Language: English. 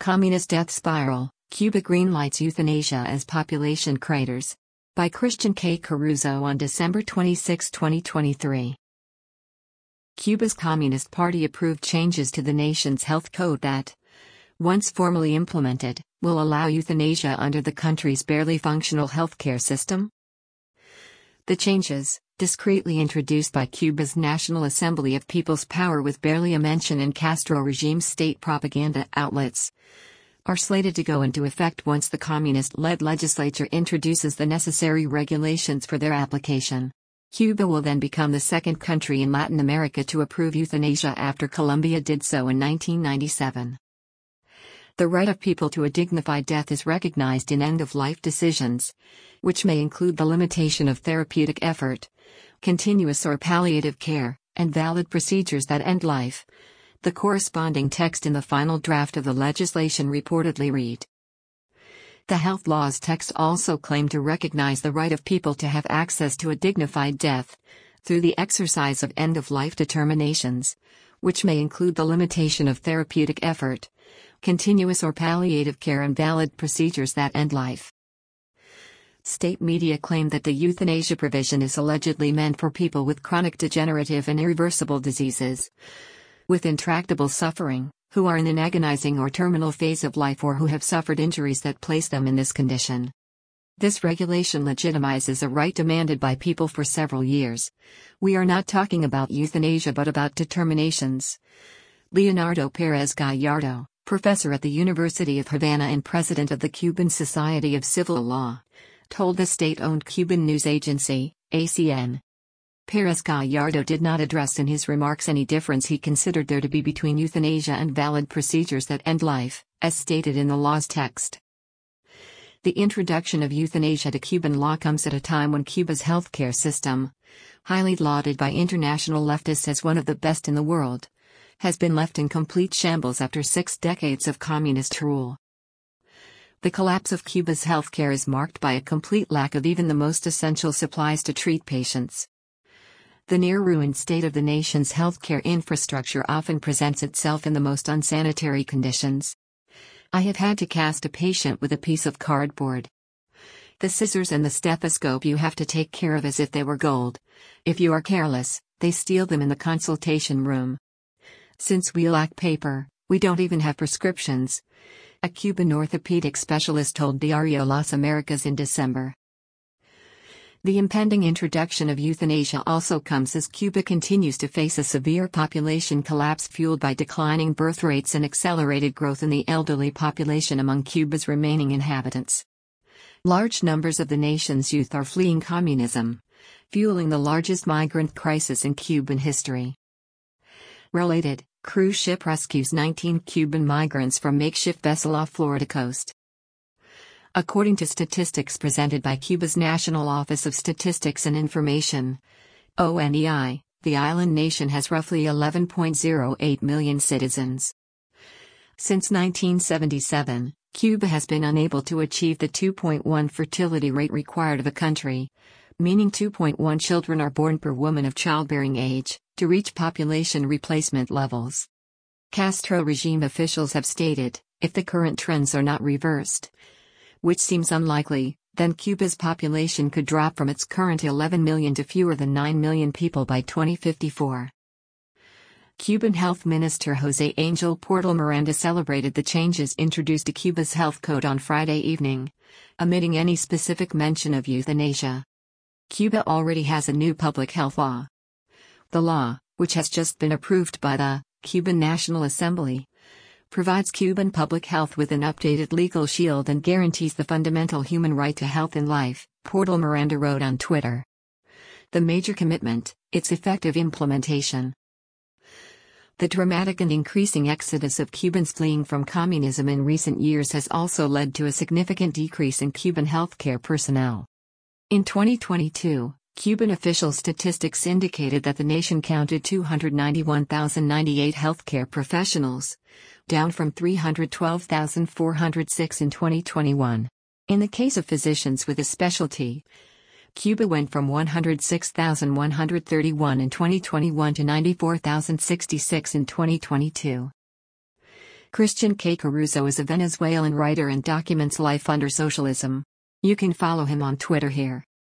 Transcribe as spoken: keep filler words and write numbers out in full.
Communist Death Spiral, Cuba greenlights euthanasia as population craters. By Christian K. Caruso on December twenty-sixth, twenty twenty-three. Cuba's Communist Party approved changes to the nation's health code that, once formally implemented, will allow euthanasia under the country's barely functional healthcare system. The changes, discreetly introduced by Cuba's National Assembly of People's Power with barely a mention in Castro regime state propaganda outlets, are slated to go into effect once the communist-led legislature introduces the necessary regulations for their application. Cuba will then become the second country in Latin America to approve euthanasia after Colombia did so in nineteen ninety-seven. The right of people to a dignified death is recognized in end-of-life decisions, which may include the limitation of therapeutic effort, continuous or palliative care, and valid procedures that end life. The corresponding text in the final draft of the legislation reportedly read. The health laws text also claimed to recognize the right of people to have access to a dignified death, through the exercise of end-of-life determinations, which may include the limitation of therapeutic effort, continuous or palliative care and valid procedures that end life. State media claim that the euthanasia provision is allegedly meant for people with chronic degenerative and irreversible diseases, with intractable suffering, who are in an agonizing or terminal phase of life or who have suffered injuries that place them in this condition. This regulation legitimizes a right demanded by people for several years. We are not talking about euthanasia but about determinations. Leonardo Perez Gallardo, professor at the University of Havana and president of the Cuban Society of Civil Law, told the state-owned Cuban news agency, A C N. Perez Gallardo did not address in his remarks any difference he considered there to be between euthanasia and valid procedures that end life, as stated in the law's text. The introduction of euthanasia to Cuban law comes at a time when Cuba's healthcare system, highly lauded by international leftists as one of the best in the world, has been left in complete shambles after six decades of communist rule. The collapse of Cuba's healthcare is marked by a complete lack of even the most essential supplies to treat patients. The near-ruined state of the nation's healthcare infrastructure often presents itself in the most unsanitary conditions. I have had to cast a patient with a piece of cardboard. The scissors and the stethoscope you have to take care of as if they were gold. If you are careless, they steal them in the consultation room. Since we lack paper, we don't even have prescriptions, a Cuban orthopedic specialist told Diario Las Americas in December. The impending introduction of euthanasia also comes as Cuba continues to face a severe population collapse fueled by declining birth rates and accelerated growth in the elderly population among Cuba's remaining inhabitants. Large numbers of the nation's youth are fleeing communism, fueling the largest migrant crisis in Cuban history. Related, cruise ship rescues nineteen Cuban migrants from makeshift vessel off Florida coast. According to statistics presented by Cuba's National Office of Statistics and Information, O N E I, the island nation has roughly eleven point zero eight million citizens. Since nineteen seventy-seven, Cuba has been unable to achieve the two point one fertility rate required of a country, meaning two point one children are born per woman of childbearing age, to reach population replacement levels. Castro regime officials have stated, if the current trends are not reversed, which seems unlikely, then Cuba's population could drop from its current eleven million to fewer than nine million people by twenty fifty-four. Cuban Health Minister José Angel Portal Miranda celebrated the changes introduced to Cuba's health code on Friday evening, omitting any specific mention of euthanasia. Cuba already has a new public health law. The law, which has just been approved by the Cuban National Assembly, provides Cuban public health with an updated legal shield and guarantees the fundamental human right to health and life, Portal Miranda wrote on Twitter. The major commitment, its effective implementation. The dramatic and increasing exodus of Cubans fleeing from communism in recent years has also led to a significant decrease in Cuban healthcare personnel. In twenty twenty-two, Cuban official statistics indicated that the nation counted two hundred ninety-one thousand ninety-eight healthcare professionals, down from three hundred twelve thousand four hundred six in twenty twenty-one. In the case of physicians with a specialty, Cuba went from one hundred six thousand one hundred thirty-one in twenty twenty-one to ninety-four thousand sixty-six in twenty twenty-two. Christian K. Caruso is a Venezuelan writer and documents life under socialism. You can follow him on Twitter here.